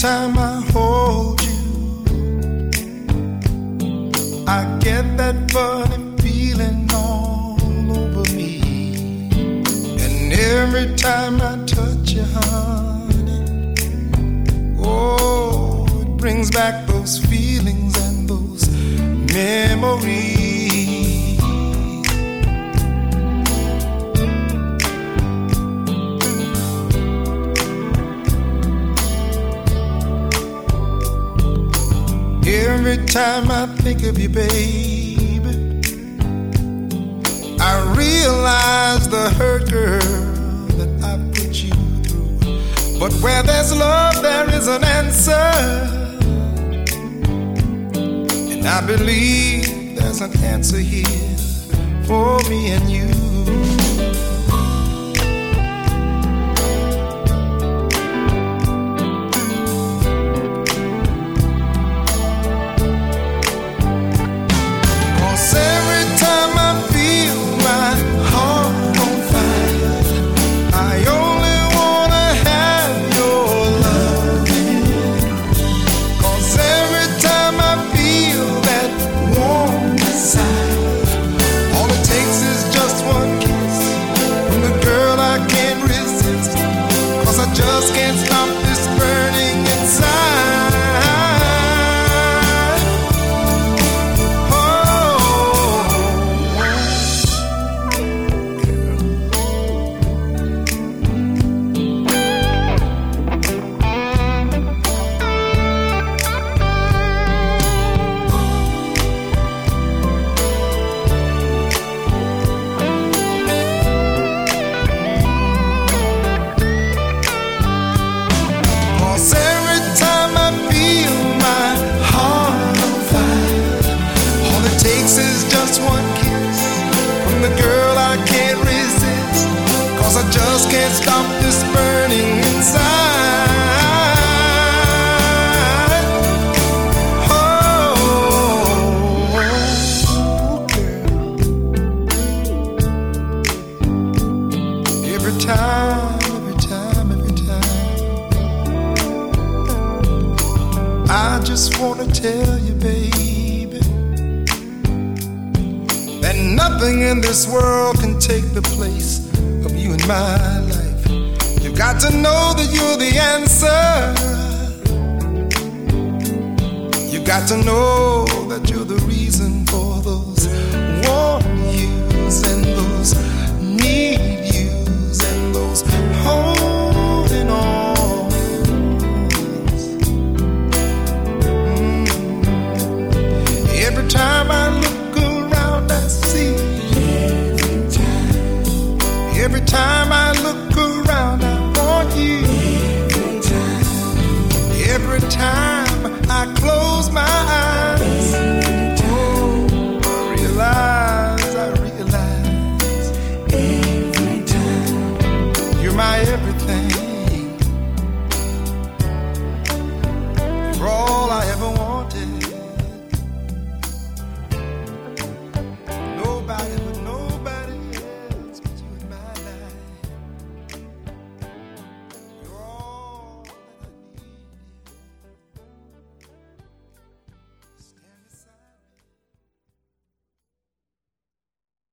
time I hold you, I get that funny feeling all over me. And every time I touch you, honey, oh, it brings back those feelings and those memories. Every time I think of you, baby, I realize the hurt, girl, that I put you through. But where there's love, there is an answer, and I believe there's an answer here for me and you. Just can't stop this burning inside. Oh, I just can't stop this burning inside. Oh, girl. Every time, I just want to tell you, baby, that nothing in this world can take the place of you in my life. You've got to know that you're the answer. You've got to know that you're the reason